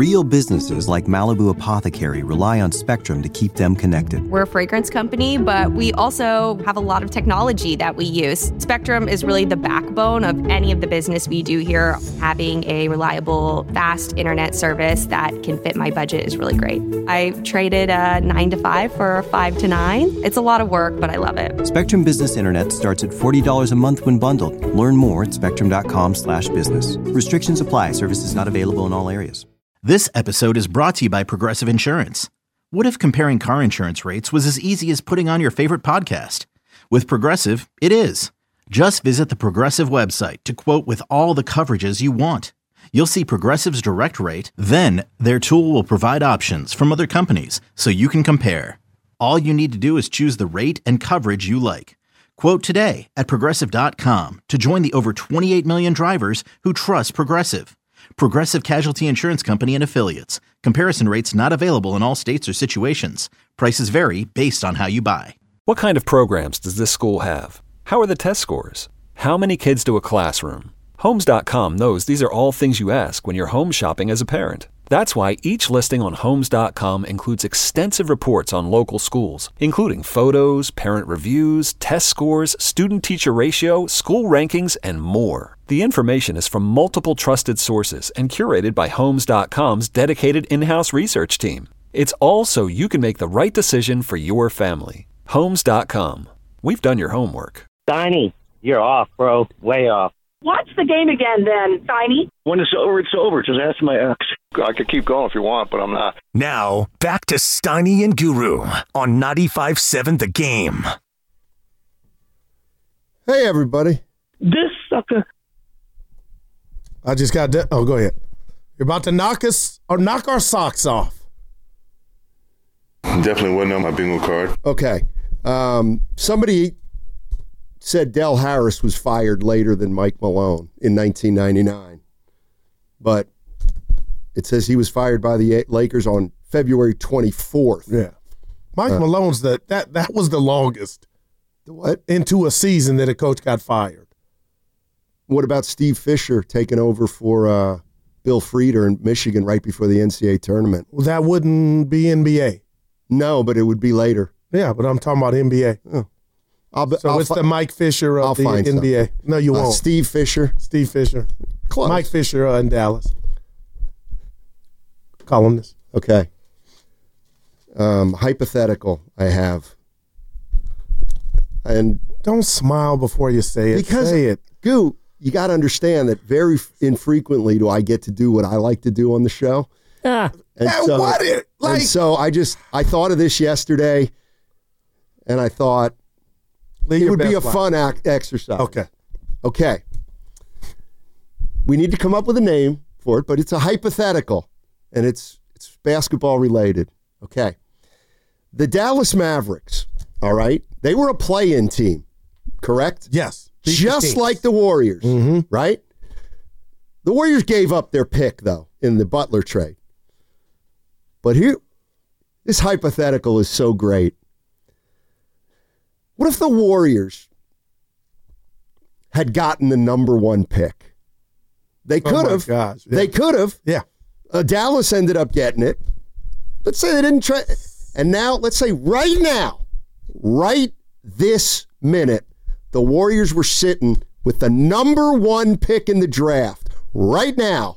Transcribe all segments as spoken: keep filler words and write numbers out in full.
Real businesses like Malibu Apothecary rely on Spectrum to keep them connected. We're a fragrance company, but we also have a lot of technology that we use. Spectrum is really the backbone of any of the business we do here. Having a reliable, fast internet service that can fit my budget is really great. I traded a nine to five for a five to nine. It's a lot of work, but I love it. Spectrum Business Internet starts at forty dollars a month when bundled. Learn more at spectrum.com slash business. Restrictions apply. Services not available in all areas. This episode is brought to you by Progressive Insurance. What if comparing car insurance rates was as easy as putting on your favorite podcast? With Progressive, it is. Just visit the Progressive website to quote with all the coverages you want. You'll see Progressive's direct rate, then their tool will provide options from other companies so you can compare. All you need to do is choose the rate and coverage you like. Quote today at progressive dot com to join the over twenty-eight million drivers who trust Progressive. Progressive Casualty Insurance Company and Affiliates. Comparison rates not available in all states or situations. Prices vary based on how you buy. What kind of programs does this school have? How are the test scores? How many kids do a classroom? Homes dot com knows these are all things you ask when you're home shopping as a parent. That's why each listing on Homes dot com includes extensive reports on local schools, including photos, parent reviews, test scores, student-teacher ratio, school rankings, and more. The information is from multiple trusted sources and curated by Homes dot com's dedicated in-house research team. It's all so you can make the right decision for your family. Homes dot com. We've done your homework. Steiny, you're off, bro. Way off. Watch the game again then, Steiny. When it's over, it's over. Just ask my ex. I could keep going if you want, but I'm not. Now, back to Steiny and Guru on ninety-five seven The Game. Hey, everybody. This sucker. I just got... De- oh, go ahead. You're about to knock us or knock our socks off. Definitely wasn't on my bingo card. Okay. Um, somebody said Del Harris was fired later than Mike Malone in nineteen ninety-nine. But it says he was fired by the Lakers on February twenty-fourth. Yeah. Mike uh, Malone's the that that was the longest. The what? Into a season that a coach got fired. What about Steve Fisher taking over for uh, Bill Frieder in Michigan right before the N C double A tournament? Well, that wouldn't be N B A. No, but it would be later. Yeah, but I'm talking about N B A. Oh. I'll be, so I'll it's fi- the Mike Fisher of I'll the find N B A. Some. No, you uh, won't. Steve Fisher. Steve Fisher. Close. Mike Fisher uh, in Dallas. Columnist. Okay. Um, hypothetical I have. And don't smile before you say it. Because, say it. Goo, you got to understand that very infrequently do I get to do what I like to do on the show. Yeah. And yeah, so, what it, like, and so I just, I thought of this yesterday, and I thought it would be a life. fun ac- exercise. Okay. Okay. We need to come up with a name for it, but it's a hypothetical, and it's it's basketball related. Okay. The Dallas Mavericks, all right, they were a play-in team, correct? Yes. Just like the Warriors, mm-hmm. right? The Warriors gave up their pick, though, in the Butler trade. But here, this hypothetical is so great. What if the Warriors had gotten the number one pick? They could have. Oh my gosh. Yeah. They could have. Yeah. Uh, Dallas ended up getting it. Let's say they didn't try. And now, let's say right now, right this minute, the Warriors were sitting with the number one pick in the draft. Right now,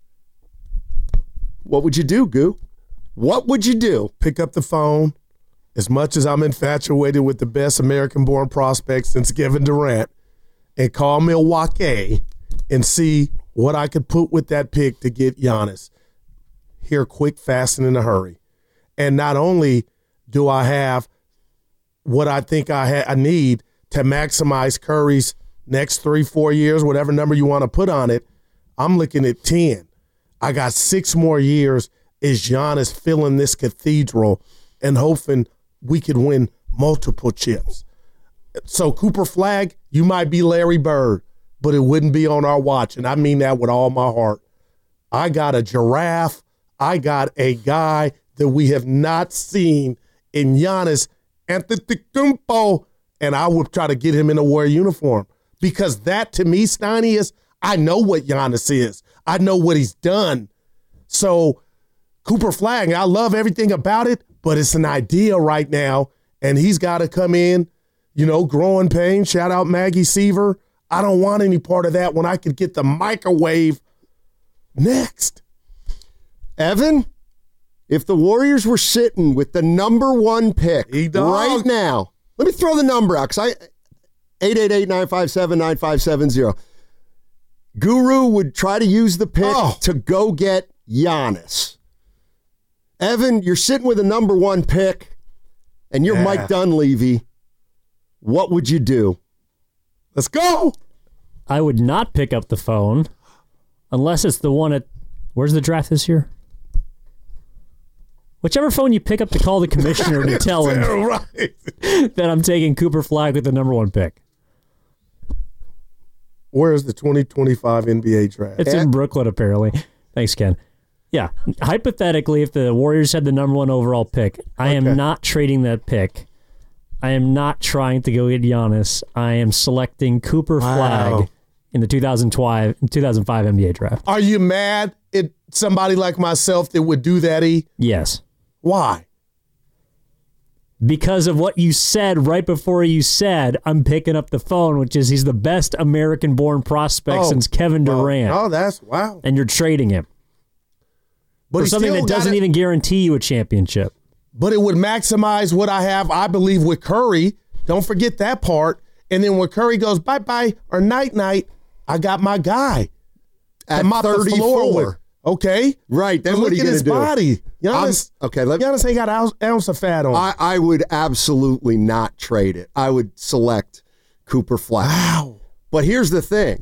what would you do, Goo? What would you do? Pick up the phone. As much as I'm infatuated with the best American-born prospect since Kevin Durant, and call Milwaukee and see what I could put with that pick to get Giannis here quick, fast, and in a hurry. And not only do I have what I think I, ha- I need to maximize Curry's next three, four years, whatever number you want to put on it, I'm looking at ten. I got six more years as Giannis filling this cathedral and hoping we could win multiple chips. So Cooper Flagg, you might be Larry Bird, but it wouldn't be on our watch, and I mean that with all my heart. I got a giraffe. I got a guy that we have not seen in Giannis Antetokounmpo, and I would try to get him in a Warrior uniform because that, to me, Steiny, is I know what Giannis is. I know what he's done. So Cooper Flagg, I love everything about it, but it's an idea right now, and he's got to come in, you know, growing pains. Shout out Maggie Seaver. I don't want any part of that when I could get the microwave next. Evan, if the Warriors were sitting with the number one pick right now, let me throw the number out because I eight eight eight, nine five seven, nine five seven zero. Guru would try to use the pick oh. to go get Giannis. Evan, you're sitting with a number one pick, and you're yeah. Mike Dunleavy. What would you do? Let's go. I would not pick up the phone unless it's the one at, where's the draft this year? Whichever phone you pick up to call the commissioner to tell him right. that I'm taking Cooper Flagg with the number one pick. Where's the twenty twenty-five N B A draft? It's in Brooklyn, apparently. Thanks, Ken. Yeah. Hypothetically, if the Warriors had the number one overall pick, I okay. am not trading that pick. I am not trying to go get Giannis. I am selecting Cooper wow. Flagg in the two thousand five N B A draft. Are you mad at somebody like myself that would do that, E? Yes. Why? Because of what you said right before you said, I'm picking up the phone, which is he's the best American-born prospect oh, since Kevin Durant. Oh, that's, wow. And you're trading him. But for something that doesn't gotta, even guarantee you a championship. But it would maximize what I have, I believe, with Curry. Don't forget that part. And then when Curry goes bye-bye or night-night, I got my guy. At thirty-four. Okay. Right. Then but what are you going to do? Look at his body. Giannis, okay, let, Giannis ain't got an ounce of fat on. I, I would absolutely not trade it. I would select Cooper Flagg. Wow. But here's the thing.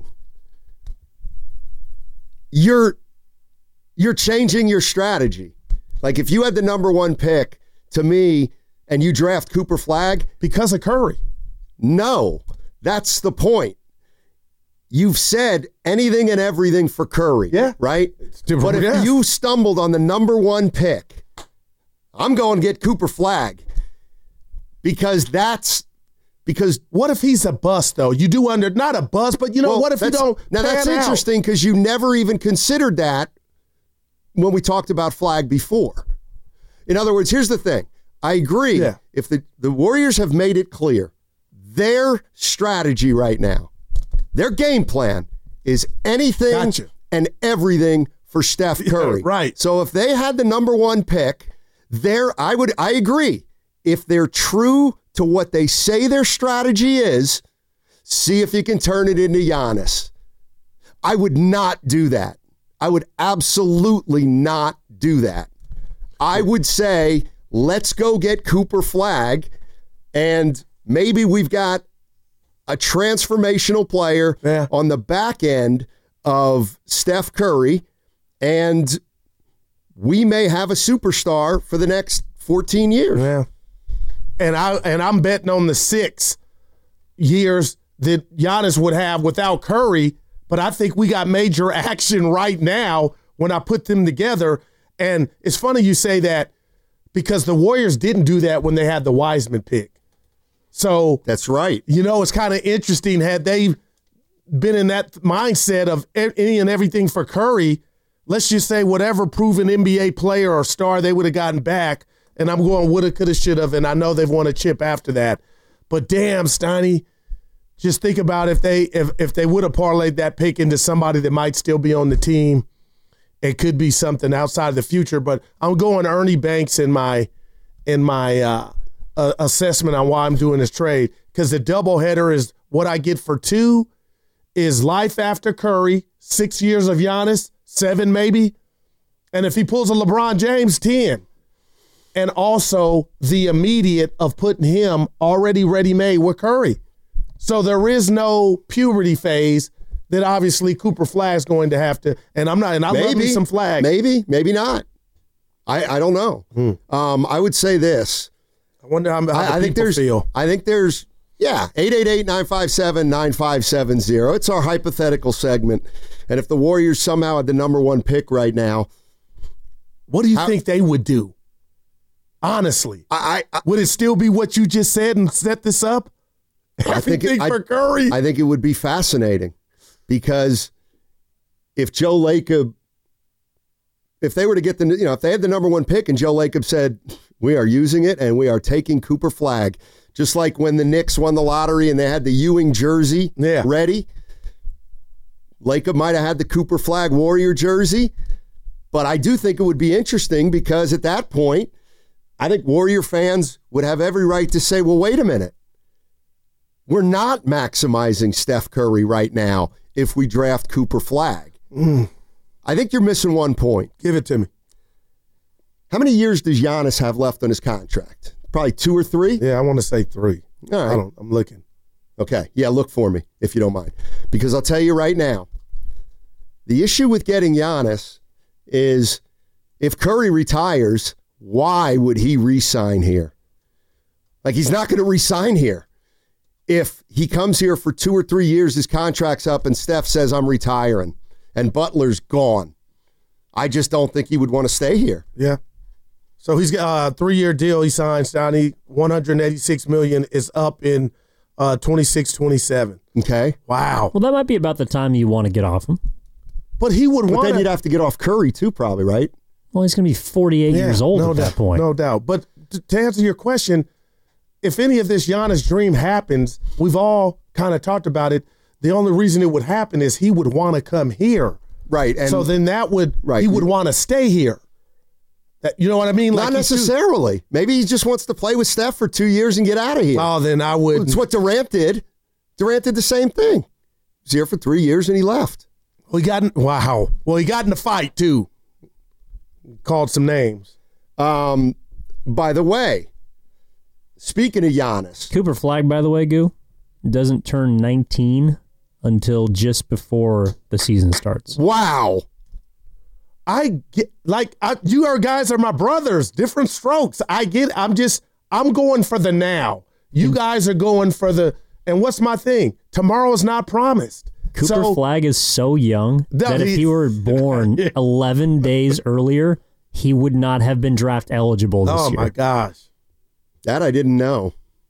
You're you're changing your strategy. Like if you had the number one pick, to me, and you draft Cooper Flagg. Because of Curry. No. That's the point. You've said anything and everything for Curry, yeah. right? But if yes. you stumbled on the number one pick, I'm going to get Cooper Flagg because that's because what if he's a bust though? You do under not a bust, but you know well, what if you don't? Now that's interesting because you never even considered that when we talked about Flagg before. In other words, here's the thing. I agree. Yeah. If the, the Warriors have made it clear, their strategy right now, their game plan is anything gotcha. and everything for Steph Curry. Yeah, right. So if they had the number one pick, there I would I agree. If they're true to what they say their strategy is, see if you can turn it into Giannis. I would not do that. I would absolutely not do that. I would say, let's go get Cooper Flagg, and maybe we've got a transformational player yeah. on the back end of Steph Curry, and we may have a superstar for the next fourteen years. Yeah. And I and I'm betting on the six years that Giannis would have without Curry, but I think we got major action right now when I put them together. And it's funny you say that because the Warriors didn't do that when they had the Wiseman pick. So that's right. You know, it's kind of interesting. Had they been in that mindset of any and everything for Curry, let's just say whatever proven N B A player or star they would have gotten back, and I'm going woulda, coulda, shoulda, and I know they've won a chip after that. But damn, Steiny, just think about if they if if they would have parlayed that pick into somebody that might still be on the team. It could be something outside of the future. But I'm going Ernie Banks in my in my uh, uh, assessment on why I'm doing this trade, because the doubleheader is what I get for two is life after Curry, six years of Giannis, seven maybe, and if he pulls a LeBron James, ten. And also the immediate of putting him already ready-made with Curry. So there is no puberty phase that obviously Cooper Flagg's going to have to, and I'm not, and I maybe, love me some Flagg. Maybe, maybe not. I, I don't know. Hmm. Um, I would say this. I wonder how, how I, the I think there's, feel. I think there's, yeah, eight eight eight, nine five seven, nine five seven zero. It's our hypothetical segment. And if the Warriors somehow had the number one pick right now, what do you how, think they would do? Honestly, I, I, would it still be what you just said and set this up? I think it, for I, Curry. I think it would be fascinating because if Joe Lacob, if they were to get the, you know, if they had the number one pick and Joe Lacob said, we are using it and we are taking Cooper Flagg, just like when the Knicks won the lottery and they had the Ewing jersey yeah. ready. Lacob might have had the Cooper Flagg Warrior jersey, but I do think it would be interesting because at that point, I think Warrior fans would have every right to say, well, wait a minute. We're not maximizing Steph Curry right now if we draft Cooper Flagg. Mm. I think you're missing one point. Give it to me. How many years does Giannis have left on his contract? Probably two or three? Yeah, I want to say three. All right. I don't, I'm looking. Okay. Yeah, look for me if you don't mind. Because I'll tell you right now, the issue with getting Giannis is if Curry retires, why would he re-sign here? Like, he's not going to re-sign here. If he comes here for two or three years, his contract's up, and Steph says, I'm retiring, and Butler's gone, I just don't think he would want to stay here. Yeah. So he's got a three-year deal he signed, Stoney. one hundred eighty-six million dollars is up in uh, twenty-six twenty-seven. Okay. Wow. Well, that might be about the time you want to get off him. But he would but want then to. you'd have to get off Curry, too, probably, right? Well, he's going to be forty-eight Yeah, years old no at doubt, that point. No doubt. But to, to answer your question, if any of this Giannis dream happens, we've all kind of talked about it. The only reason it would happen is he would want to come here. Right. And so then that would, right. he would want to stay here. That, you know what I mean? Not like necessarily. Maybe he just wants to play with Steph for two years and get out of here. Oh, then I would. It's what Durant did. Durant did the same thing. He was here for three years and he left. Well, he got in, wow. Well, he got in a fight, too. Called some names. Um, by the way, speaking of Giannis. Cooper Flagg, by the way, Goo, doesn't turn nineteen until just before the season starts. Wow. I get, like, I, you are guys are my brothers, different strokes. I get, I'm just, I'm going for the now. You guys are going for the, and what's my thing? Tomorrow is not promised. Cooper so, Flagg is so young No, that if he- he were born Yeah. eleven days earlier, he would not have been draft eligible this oh year. my gosh. That I didn't know.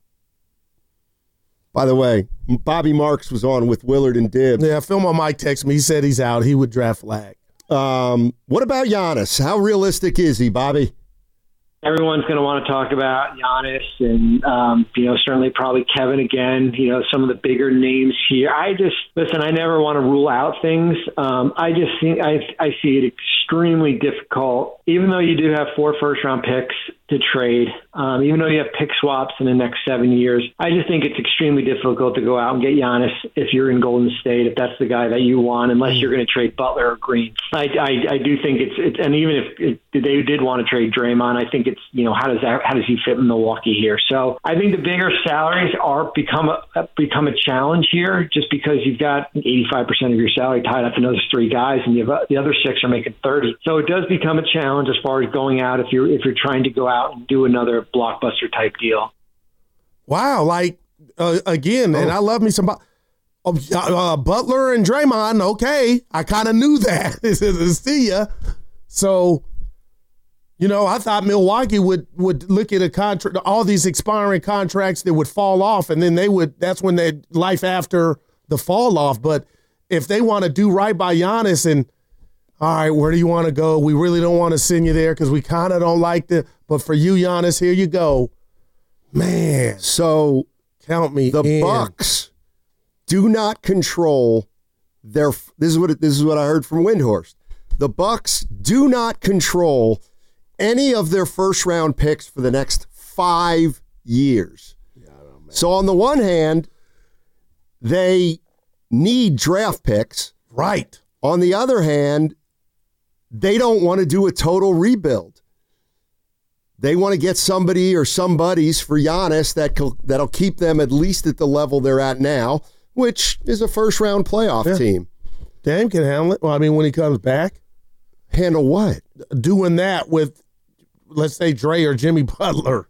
By the way, Bobby Marks was on with Willard and Dibbs. Yeah, Phil Mike texted me. He said he's out. He would draft Flagg. Um, what about Giannis? How realistic is he, Bobby? Everyone's going to want to talk about Giannis and, um, you know, certainly probably Kevin again, you know, some of the bigger names here. I just, listen, I never want to rule out things. Um, I just think I, I see it extremely difficult, even though you do have four first round picks to trade, um, even though you have pick swaps in the next seven years. I just think it's extremely difficult to go out and get Giannis if you're in Golden State, if that's the guy that you want, unless you're going to trade Butler or Green. I, I, I do think it's, it's, and even if it, they did want to trade Draymond, I think it's, you know, how does that, how does he fit in Milwaukee here? So I think the bigger salaries are become a, become a challenge here, just because you've got eighty-five percent of your salary tied up in those three guys, and you have, the other six are making thirty. So it does become a challenge as far as going out if you're, if you're trying to go out and do another blockbuster type deal. Wow. Like, uh, again, oh. and I love me some uh, uh, Butler and Draymond. Okay. I kind of knew that. See ya. So, you know, I thought Milwaukee would, would look at a contract, all these expiring contracts that would fall off, and then they would, that's when they life after the fall off. But if they want to do right by Giannis and, all right, where do you want to go? We really don't want to send you there because we kind of don't like the, but for you, Giannis, here you go. Man. So count me the in. Bucks do not control their, this is what, it, this is what I heard from Windhorst. The Bucks do not control any of their first round picks for the next five years. Yeah, so on the one hand, they need draft picks. Right. On the other hand, they don't want to do a total rebuild. They want to get somebody or somebodies for Giannis that co- that'll keep them at least at the level they're at now, which is a first round playoff yeah. team. Dame can handle it. Well, I mean, when he comes back. Handle what? Doing that with, let's say, Dre or Jimmy Butler.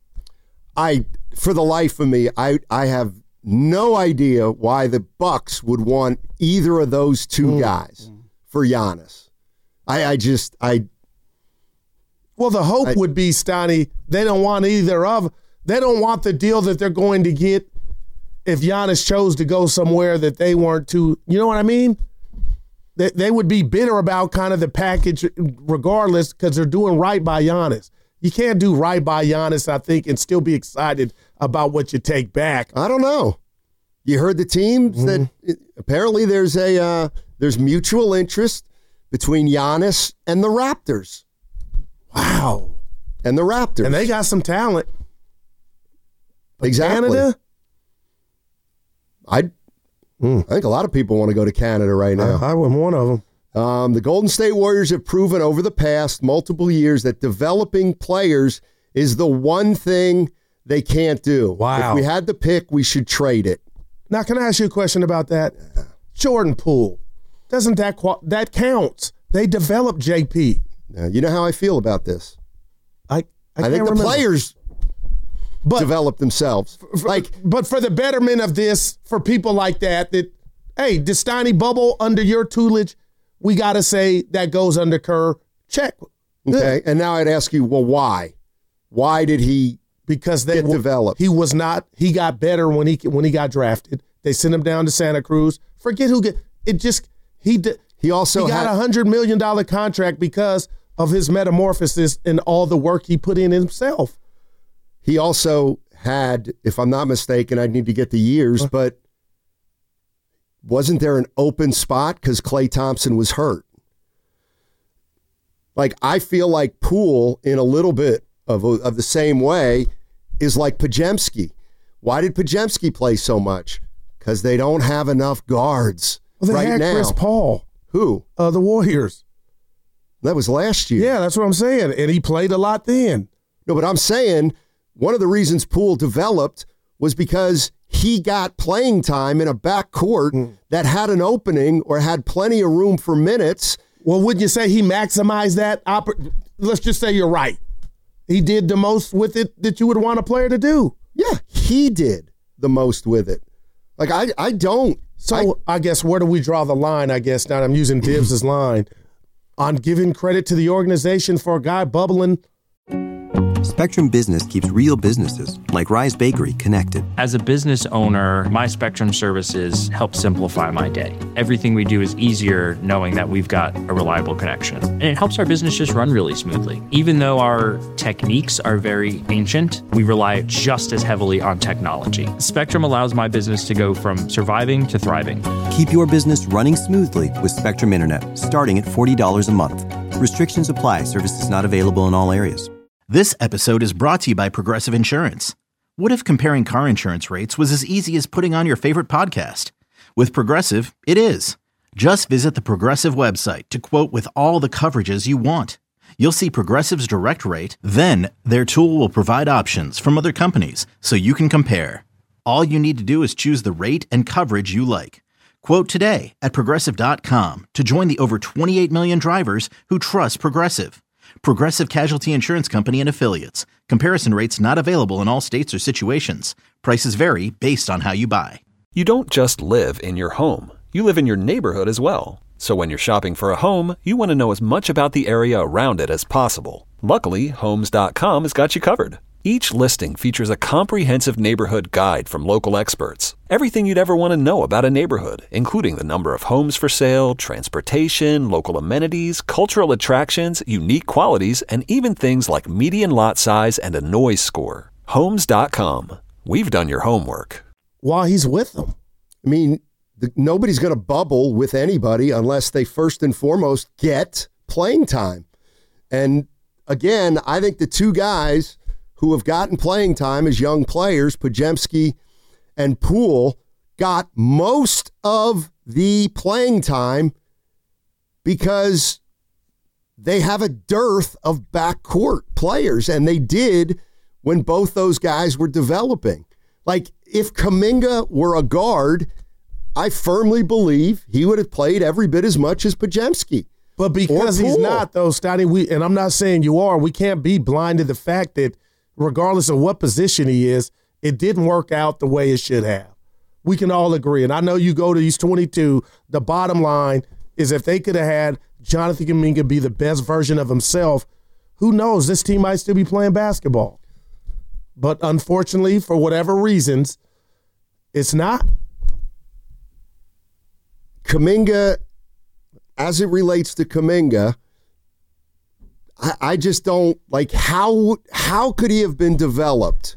I, for the life of me, I, I have no idea why the Bucks would want either of those two mm. guys for Giannis. I, I just, I. Well, the hope I, would be, Stoney, they don't want either of, they don't want the deal that they're going to get if Giannis chose to go somewhere that they weren't too, you know what I mean? they, they would be bitter about kind of the package regardless because they're doing right by Giannis. You can't do right by Giannis, I think, and still be excited about what you take back. I don't know. You heard the teams mm-hmm. that apparently there's a uh, there's mutual interest between Giannis and the Raptors. Wow. And the Raptors. And they got some talent. But exactly. Canada? I'd, mm. I think a lot of people want to go to Canada right now. I, I was one of them. Um, the Golden State Warriors have proven over the past multiple years that developing players is the one thing they can't do. Wow. If we had the pick, we should trade it. Now, can I ask you a question about that? Yeah. Jordan Poole, doesn't that that counts? They developed J P. Now, you know how I feel about this. I I, I think remember. the players but, develop themselves. For, like, but for the betterment of this, for people like that, that hey, did Steiny bubble under your tutelage? We got to say that goes under Kerr. Check. Okay, and now I'd ask you, well, why? Why did he because they get developed? He was not. He got better when he when he got drafted. They sent him down to Santa Cruz. Forget who get it. Just he did. He also he got had, a hundred million dollar contract because of his metamorphosis and all the work he put in himself. He also had, if I'm not mistaken, I'd need to get the years, but wasn't there an open spot because Klay Thompson was hurt? Like, I feel like Poole, in a little bit of, of the same way, is like Podziemski. Why did Podziemski play so much? Because they don't have enough guards well, they right had now. Chris Paul. Who? Uh, the Warriors. That was last year. Yeah, that's what I'm saying. And he played a lot then. No, but I'm saying one of the reasons Poole developed was because he got playing time in a backcourt mm. that had an opening or had plenty of room for minutes. Well, wouldn't you say he maximized that? Oppor- Let's just say you're right. He did the most with it that you would want a player to do. Yeah, he did the most with it. Like, I, I don't. So I, I guess where do we draw the line, I guess, now I'm using Dibbs' line, on giving credit to the organization for a guy bubbling. Spectrum Business keeps real businesses, like Rise Bakery, connected. As a business owner, my Spectrum services help simplify my day. Everything we do is easier knowing that we've got a reliable connection. And it helps our business just run really smoothly. Even though our techniques are very ancient, we rely just as heavily on technology. Spectrum allows my business to go from surviving to thriving. Keep your business running smoothly with Spectrum Internet, starting at forty dollars a month. Restrictions apply. Services not available in all areas. This episode is brought to you by Progressive Insurance. What if comparing car insurance rates was as easy as putting on your favorite podcast? With Progressive, it is. Just visit the Progressive website to quote with all the coverages you want. You'll see Progressive's direct rate, then their tool will provide options from other companies so you can compare. All you need to do is choose the rate and coverage you like. Quote today at Progressive dot com to join the over twenty-eight million drivers who trust Progressive. Progressive Casualty Insurance Company and Affiliates. Comparison rates not available in all states or situations. Prices vary based on how you buy. You don't just live in your home. You live in your neighborhood as well. So when you're shopping for a home, you want to know as much about the area around it as possible. Luckily, Homes dot com has got you covered. Each listing features a comprehensive neighborhood guide from local experts. Everything you'd ever want to know about a neighborhood, including the number of homes for sale, transportation, local amenities, cultural attractions, unique qualities, and even things like median lot size and a noise score. Homes dot com. We've done your homework. While he's with them. I mean, the, nobody's going to bubble with anybody unless they first and foremost get playing time. And again, I think the two guys who have gotten playing time as young players, Podziemski and Poole, got most of the playing time because they have a dearth of backcourt players, and they did when both those guys were developing. Like, if Kuminga were a guard, I firmly believe he would have played every bit as much as Podziemski. But because he's not, though, Stoney, we, and I'm not saying you are, we can't be blind to the fact that regardless of what position he is, it didn't work out the way it should have. We can all agree. And I know you go to these twenty-two, the bottom line is if they could have had Jonathan Kuminga be the best version of himself, who knows, this team might still be playing basketball. But unfortunately, for whatever reasons, it's not. Kuminga, as it relates to Kuminga, I, I just don't like how how could he have been developed?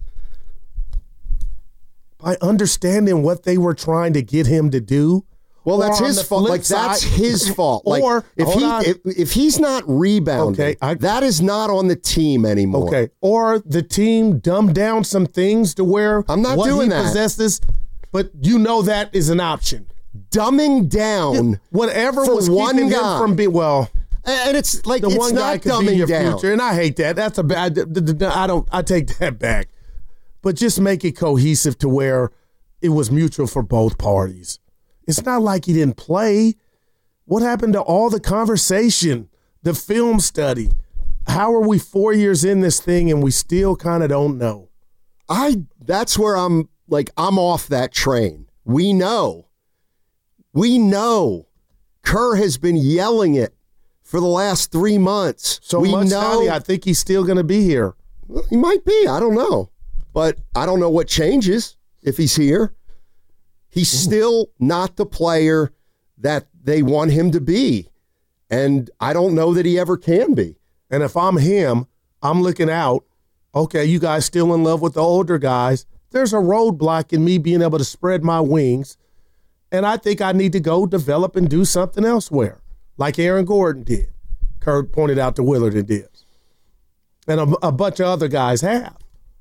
By understanding what they were trying to get him to do. Well, that's his fault. Like side, that's his fault. Like, or if he if, if he's not rebounding, okay, I, that is not on the team anymore. Okay, or the team dumbed down some things to where I'm not what doing he that. possesses, but you know that is an option. Dumbing down yeah, whatever for was one keeping guy. him from being well. And it's like the it's one guy not could dumbing be your down. future, and I hate that. That's a bad. I don't. I take that back. But just make it cohesive to where it was mutual for both parties. It's not like he didn't play. What happened to all the conversation, the film study? How are we four years in this thing and we still kind of don't know? I. That's where I'm like I'm off that train. We know. We know. Kerr has been yelling it for the last three months. So we much, know. Scotty, I think he's still going to be here. Well, he might be. I don't know. But I don't know what changes if he's here. He's Ooh. still not the player that they want him to be. And I don't know that he ever can be. And if I'm him, I'm looking out. Okay, you guys still in love with the older guys. There's a roadblock in me being able to spread my wings. And I think I need to go develop and do something elsewhere, like Aaron Gordon did. Kurt pointed out to Willard and did. And a, a bunch of other guys have.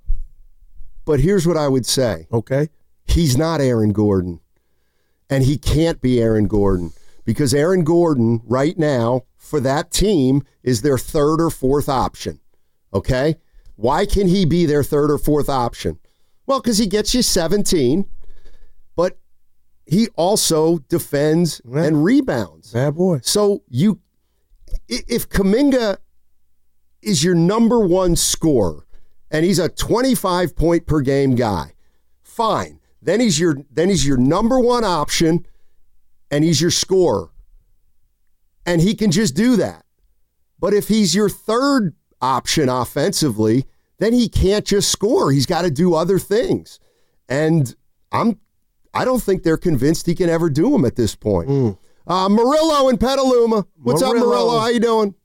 But here's what I would say. Okay. He's not Aaron Gordon. And he can't be Aaron Gordon. Because Aaron Gordon, right now, for that team, is their third or fourth option. Okay? Why can he be their third or fourth option? Well, because he gets you seventeen. But he also defends yeah. and rebounds. Bad boy. So you, if Kuminga is your number one scorer and he's a twenty-five point per game guy, fine. Then he's your then he's your number one option and he's your scorer. And he can just do that. But if he's your third option offensively, then he can't just score. He's got to do other things. And I'm I don't think they're convinced he can ever do them at this point. Mm. Uh, Murillo in Petaluma. What's Murillo. up, Murillo? How you doing?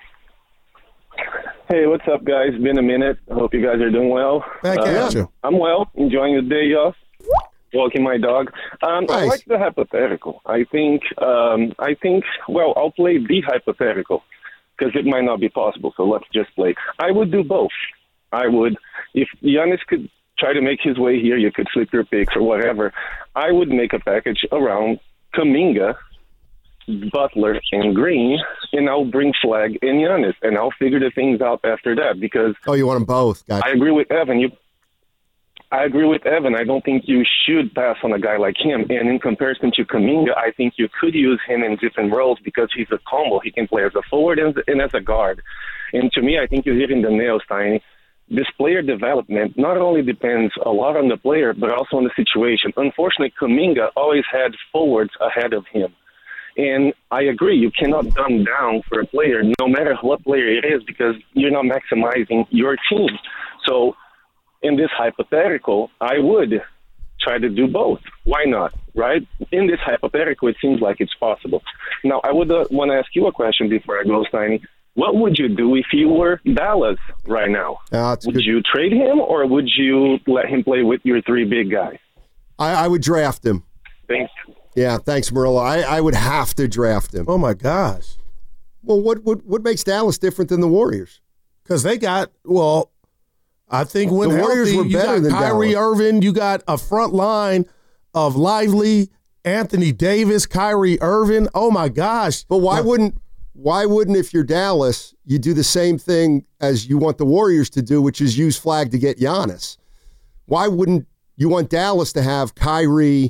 Hey, what's up, guys? Been a minute. I hope you guys are doing well. Back uh, at you. I'm well. Enjoying the day off. Walking my dog. Um, nice. I like the hypothetical. I think, um, I think. Well, I'll play the hypothetical because it might not be possible. So let's just play. I would do both. I would, if Giannis could try to make his way here, you could slip your picks or whatever. I would make a package around Kuminga, Butler, and Green, and I'll bring Flag and Giannis, and I'll figure the things out after that. Because oh, you want them both? Gotcha. I agree with Evan. You, I agree with Evan. I don't think you should pass on a guy like him. And in comparison to Kuminga, I think you could use him in different roles because he's a combo. He can play as a forward and, and as a guard. And to me, I think you're hitting the nail, Steiny. This player development not only depends a lot on the player, but also on the situation. Unfortunately, Kuminga always had forwards ahead of him. And I agree, you cannot dumb down for a player, no matter what player it is, because you're not maximizing your team. So in this hypothetical, I would try to do both. Why not, right? In this hypothetical, it seems like it's possible. Now, I would uh, want to ask you a question before I go, Steiny. What would you do if you were Dallas right now? Uh, would good. you trade him, or would you let him play with your three big guys? I, I would draft him. Thanks. Yeah, thanks, Murillo. I, I would have to draft him. Oh, my gosh. Well, what what, what makes Dallas different than the Warriors? Because they got, well, I think when the healthy, Warriors were you better got than Kyrie Dallas. Irving, you got a front line of Lively, Anthony Davis, Kyrie Irving. Oh, my gosh. But why now, wouldn't why wouldn't, if you're Dallas, you do the same thing as you want the Warriors to do, which is use Flag to get Giannis? Why wouldn't you want Dallas to have Kyrie,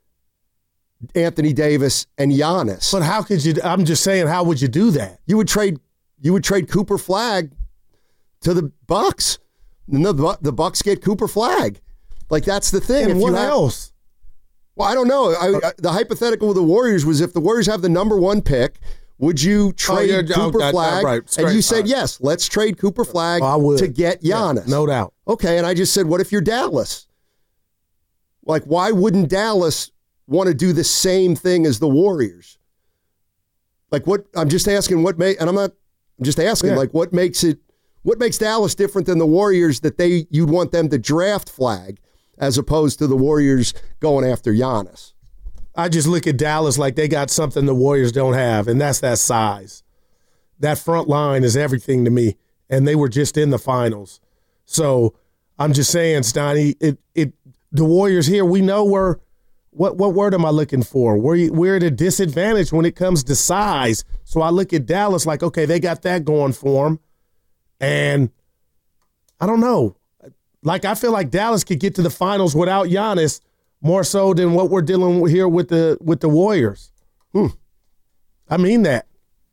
Anthony Davis, and Giannis? But how could you? I'm just saying, how would you do that? You would trade. You would trade Cooper Flag to the Bucks. And the the Bucks get Cooper Flag. Like that's the thing. And if what you have, else? Well, I don't know. I, I, the hypothetical with the Warriors was if the Warriors have the number one pick, would you trade oh, Cooper oh, Flag? Right. Straight, and you said yes. Let's trade Cooper Flag well, to get Giannis. Yeah, no doubt. Okay, and I just said, what if you're Dallas? Like, why wouldn't Dallas want to do the same thing as the Warriors? Like what? I'm just asking what may, and I'm not. I'm just asking Yeah. like what makes it, what makes Dallas different than the Warriors that they you'd want them to draft Flag as opposed to the Warriors going after Giannis. I just look at Dallas like they got something the Warriors don't have, and that's that size. That front line is everything to me, and they were just in the finals. So I'm just saying, Stoney, it it the Warriors here, we know we're what what word am I looking for? We're we're at a disadvantage when it comes to size. So I look at Dallas like, okay, they got that going for them, and I don't know. Like I feel like Dallas could get to the finals without Giannis more so than what we're dealing with here with the with the Warriors. Hmm. I mean that.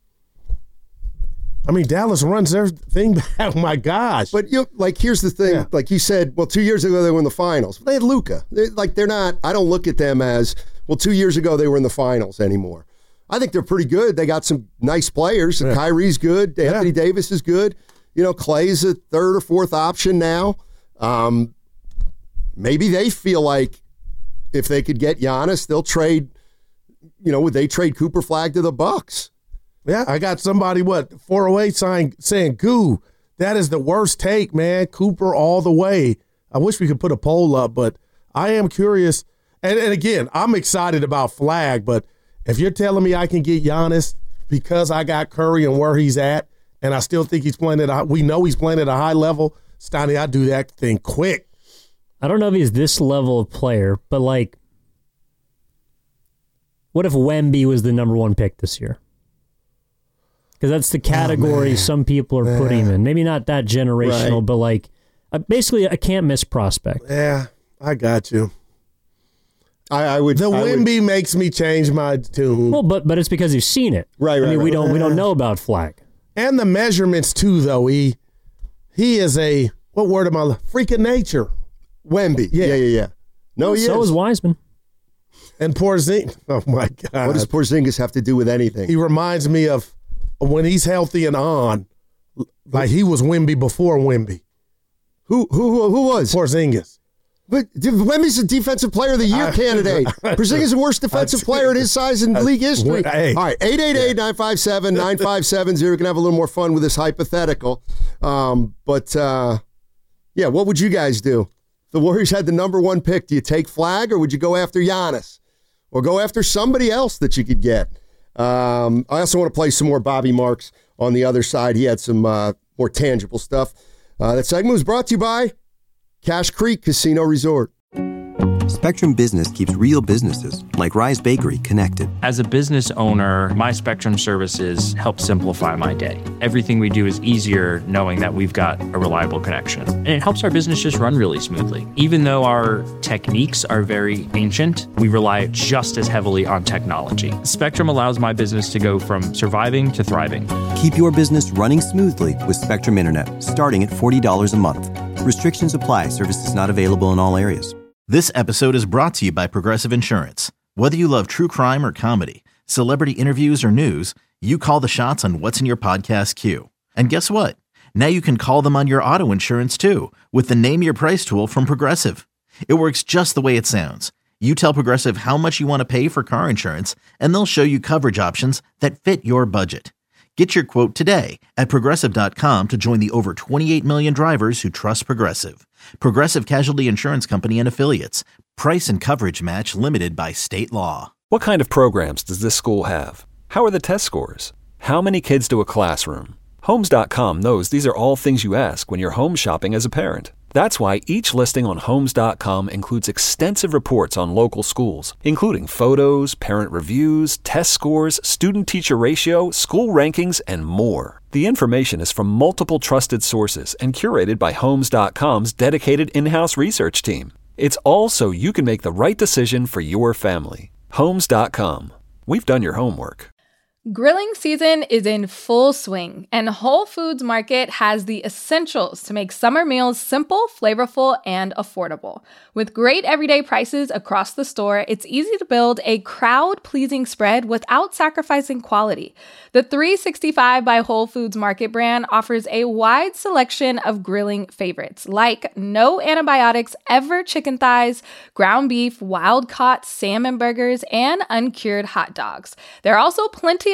I mean, Dallas runs their thing back. Oh, my gosh. But, you know, like, here's the thing. Yeah. Like you said, well, two years ago they were in the finals. They had Luka. They're, like, they're not – I don't look at them as, well, two years ago they were in the finals anymore. I think they're pretty good. They got some nice players. Yeah. Kyrie's good. Anthony yeah. Davis is good. You know, Clay's a third or fourth option now. Um, maybe they feel like if they could get Giannis, they'll trade – you know, would they trade Cooper Flag to the Bucks? Yeah, I got somebody, what, four oh eight saying, saying, Goo, that is the worst take, man. Cooper all the way. I wish we could put a poll up, but I am curious. And, and again, I'm excited about Flag, but if you're telling me I can get Giannis because I got Curry and where he's at, and I still think he's playing at a, we know he's playing at a high level, Stoney, I do that thing quick. I don't know if he's this level of player, but like, what if Wemby was the number one pick this year? Because that's the category oh, some people are man. putting him in. Maybe not that generational, right. but like uh, basically a can't miss prospect. Yeah, I got you. I, I would. The I Wemby would, makes me change my tune. Well, but but it's because you've seen it, right? right I mean, right, we don't right. we don't know about Flag and the measurements too. Though he he is a what word am I? Freak of nature. Wemby. Yeah, yeah, yeah. yeah. No, he so is. is Wiseman. And Porzingis. Oh my God! What does Porzingis have to do with anything? He reminds me of. When he's healthy and on, like he was Wemby before Wemby. Who who who was? Porzingis. But Wemby's a defensive player of the year I, candidate. Porzingis is the worst defensive player at his size in I, league history. Hey, All right, eight eight eight, nine five seven, nine five seven zero. We can have a little more fun with this hypothetical. Um, but, uh, yeah, what would you guys do? The Warriors had the number one pick. Do you take Flag or would you go after Giannis? Or go after somebody else that you could get? Um, I also want to play some more Bobby Marks on the other side. He had some uh, more tangible stuff. Uh, that segment was brought to you by Cache Creek Casino Resort. Spectrum Business keeps real businesses, like Rise Bakery, connected. As a business owner, my Spectrum services help simplify my day. Everything we do is easier knowing that we've got a reliable connection. And it helps our business just run really smoothly. Even though our techniques are very ancient, we rely just as heavily on technology. Spectrum allows my business to go from surviving to thriving. Keep your business running smoothly with Spectrum Internet, starting at forty dollars a month. Restrictions apply. Services not available in all areas. This episode is brought to you by Progressive Insurance. Whether you love true crime or comedy, celebrity interviews or news, you call the shots on what's in your podcast queue. And guess what? Now you can call them on your auto insurance too with the Name Your Price tool from Progressive. It works just the way it sounds. You tell Progressive how much you want to pay for car insurance, and they'll show you coverage options that fit your budget. Get your quote today at Progressive dot com to join the over twenty-eight million drivers who trust Progressive. Progressive Casualty Insurance Company and Affiliates. Price and coverage match limited by state law. What kind of programs does this school have? How are the test scores? How many kids do a classroom? Homes dot com knows these are all things you ask when you're home shopping as a parent. That's why each listing on Homes dot com includes extensive reports on local schools, including photos, parent reviews, test scores, student-teacher ratio, school rankings, and more. The information is from multiple trusted sources and curated by Homes dot com's dedicated in-house research team. It's all so you can make the right decision for your family. Homes dot com. We've done your homework. Grilling season is in full swing, and Whole Foods Market has the essentials to make summer meals simple, flavorful, and affordable. With great everyday prices across the store, it's easy to build a crowd-pleasing spread without sacrificing quality. The three sixty-five by Whole Foods Market brand offers a wide selection of grilling favorites, like no antibiotics ever chicken thighs, ground beef, wild-caught salmon burgers, and uncured hot dogs. There are also plenty of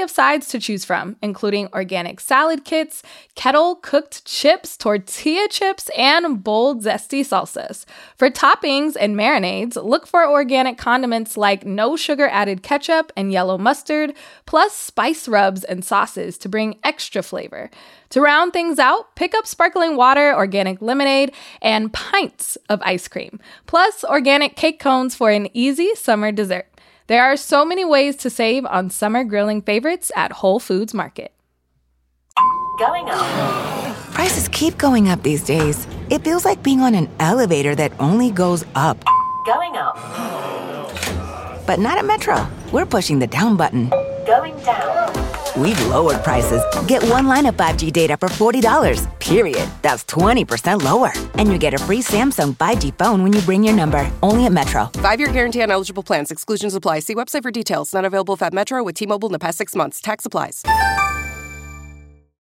of sides to choose from, including organic salad kits, kettle-cooked chips, tortilla chips, and bold, zesty salsas. For toppings and marinades, look for organic condiments like no-sugar-added ketchup and yellow mustard, plus spice rubs and sauces to bring extra flavor. To round things out, pick up sparkling water, organic lemonade, and pints of ice cream, plus organic cake cones for an easy summer dessert. There are so many ways to save on summer grilling favorites at Whole Foods Market. Going up. Prices keep going up these days. It feels like being on an elevator that only goes up. Going up. But not at Metro. We're pushing the down button. Going down. We've lowered prices. Get one line of five G data for forty dollars, period. That's twenty percent lower. And you get a free Samsung five G phone when you bring your number. Only at Metro. Five-year guarantee on eligible plans. Exclusions apply. See website for details. Not available if at Metro with T-Mobile in the past six months. Tax applies.